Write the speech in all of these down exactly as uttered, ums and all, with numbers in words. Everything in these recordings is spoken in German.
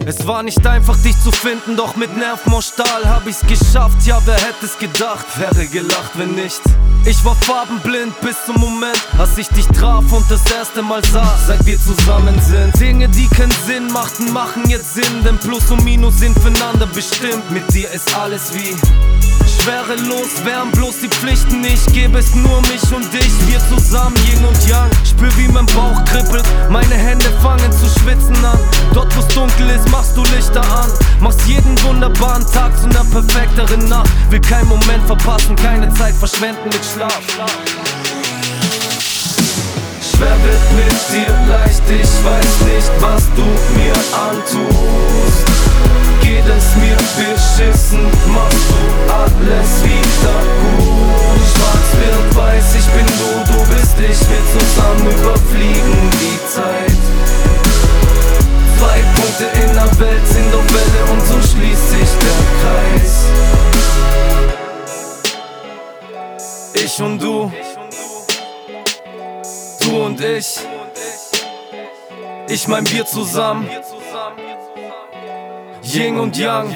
Es war nicht einfach dich zu finden, doch mit Nervmorstal hab ich's geschafft. Ja, wer hätte es gedacht, wäre gelacht, wenn nicht. Ich war farbenblind bis zum Moment, als ich dich traf und das erste Mal sah, seit wir zusammen sind. Dinge, die keinen Sinn machten, machen jetzt Sinn, denn Plus und Minus sind füreinander bestimmt. Mit dir ist alles wie schwerelos, wären bloß die Pflichten. Ich gebe es nur mich und dich, wir zusammen, Yin und Yang. Spür, wie mein Bauch kribbelt, meine Hände fangen zu schwitzen an. Dort, wo's dunkel ist, machst du Lichter an. Machst jeden wunderbaren Tag zu einer perfekteren Nacht. Will keinen Moment verpassen, keine Zeit verschwenden mit Schlaf. Schwer wird mit dir leicht, ich weiß nicht, was du mir antust. Geht es mir beschissen, machst du alles wieder gut. Schwarz wird weiß, ich bin du, du bist ich, wir zusammen überfliegen die Zeit. Zwei Punkte in der Welt sind auf Welle und so schließt sich der Kreis. Ich und du, du und ich, ich mein wir zusammen, Yin und Yang.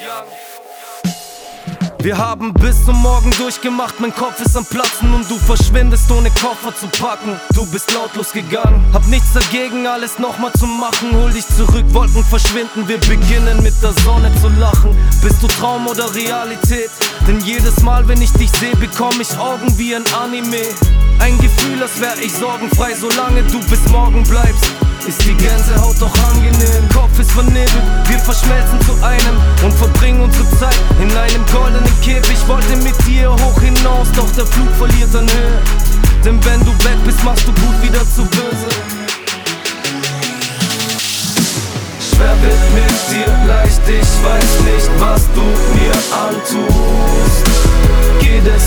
Wir haben bis zum Morgen durchgemacht, mein Kopf ist am Platzen und du verschwindest ohne Koffer zu packen. Du bist lautlos gegangen, hab nichts dagegen, alles nochmal zu machen. Hol dich zurück, Wolken verschwinden, wir beginnen mit der Sonne zu lachen. Bist du Traum oder Realität? Denn jedes Mal, wenn ich dich seh, bekomm ich Augen wie ein Anime. Ein Gefühl, als wär ich sorgenfrei, solange du bis morgen bleibst. Ist die Gänsehaut doch angenehm, Kopf ist vernebelt, wir verschmelzen zu einem und verbringen unsere Zeit in einem goldenen Käfig. Wollte mit dir hoch hinaus, doch der Flug verliert an Höhe. Denn wenn du weg bist, machst du gut wieder zu böse. Schwer wird mit dir leicht, ich weiß nicht, was du mir antust. Geht es